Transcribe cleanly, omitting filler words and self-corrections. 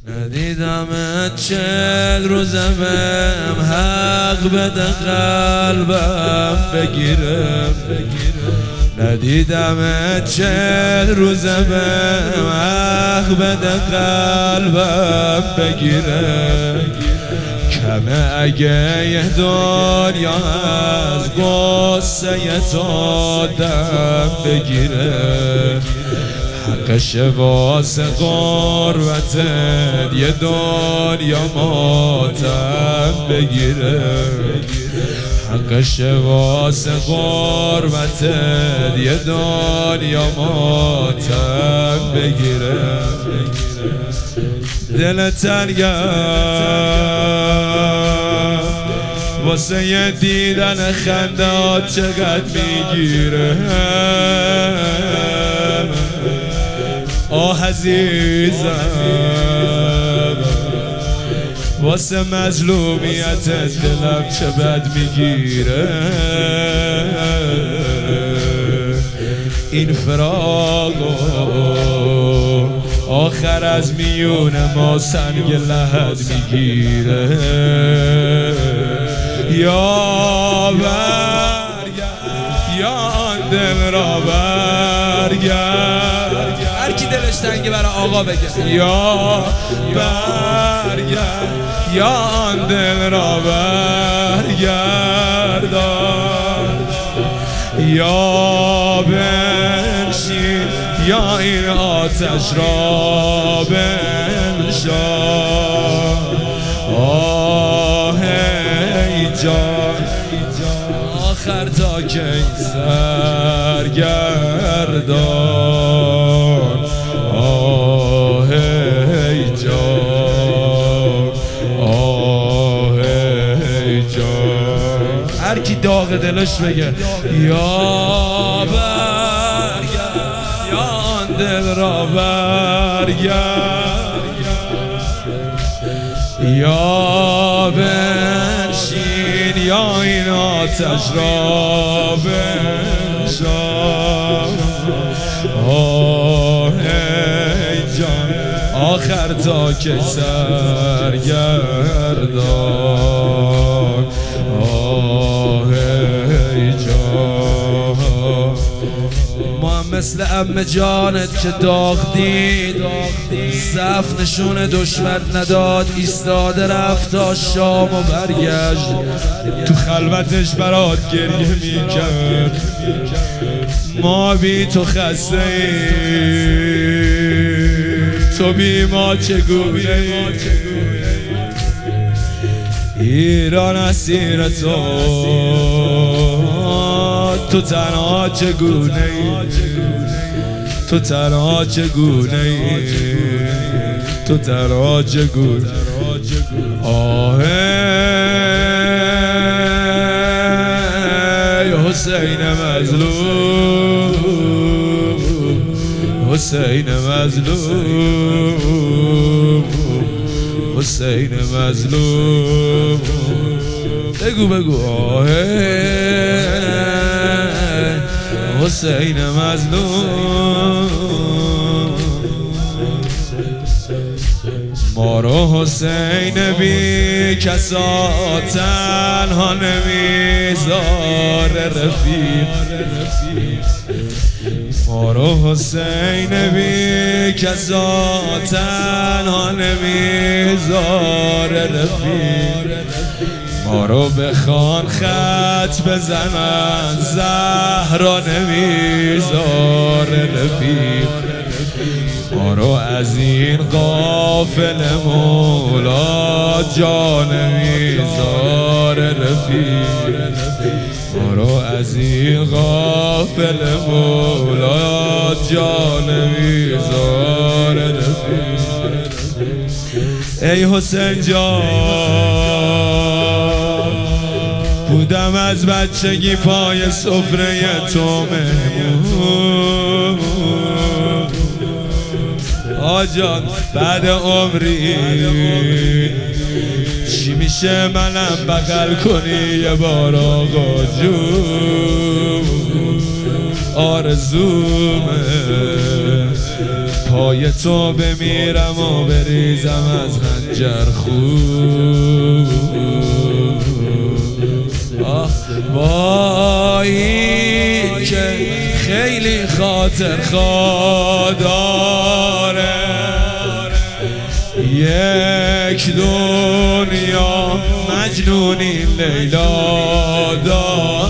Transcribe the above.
ندیدمت 40 روزمم حق بده قلبم بگیرم ندیدمت 40 روزمم حق بده قلبم بگیرم کمه اگه یه دنیا از غصه تو دم بگیره حقش واسه قربتت یه دنیا ماتم بگیره حقش واسه قربتت یه دنیا ماتم بگیره دل تنگم واسه یه دیدن خندات چقدر میگیره آه عزیزم واسه مظلومیت دلم چه بد میگیره این فراقو آخر از میون ما سنگ لحد میگیره یا برگرد یا آن دل را برگرد هر کی دلش تنگه برای آقا بگه یا برگرد یا آن دل را برگردان یا بنشین یا این آتش را بنشان آه ای جان آخر تا کی سرگردان آه ای جان آه ای جان هر کی داغ دلش بگه یا برگرد یا آن دل را برگرد یا بنشین یا این آتش را بنشان آه ای جان آخر تا که سرگردان آه ای جان ما هم مثل عمه جانت که داغ دید صف نشون دشمن نداد ایستاده رفت تا شام و برگشت تو خلوتش برات گریه میکرد ما بی تو خسته ایم تو بی ما چگونه ایران اسیر تو تنها چگونه ای تو تنها چگونه ای تو تنها چگونه آه ای حسین مظلوم حسین مظلوم حسین مظلوم بگو بگو آه حسین مظلوم ما رو حسین بی کسا تنها نمیذار رفیق ما رو حسین بی کسا تنها نمیذار رفیق ما رو بخوان خط بزنن زهرا نمیذار رفیق ما رو از این قافل مولا جا نمیذار رفیق ما رو از این قافل مولا جا نمیذار رفیق ای حسین جان بودم از بچگی پای سفره تو مهمون آجان بعد عمری چی میشه منم بغل کنی یه بار آقا جون آرزومه پای تو بمیرم و بریزم از خنجر خون. وایی که خیلی خاطر خوداره، یک دنیا مجنونی لیلا داره.